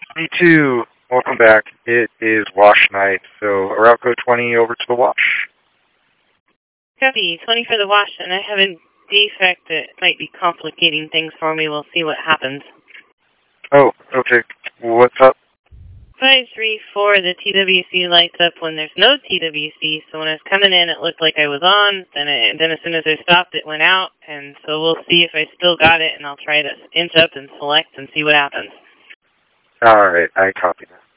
Me too. Welcome back. It is wash night, so Arauco 20 over to the wash. Copy, 20 for the wash, and I have a defect that might be complicating things for me. We'll see what happens. Oh, okay. What's up? 534, the TWC lights up when there's no TWC, so when I was coming in, it looked like I was on, then as soon as I stopped, it went out, and so we'll see if I still got it, and I'll try to inch up and select and see what happens. All right, I copy that.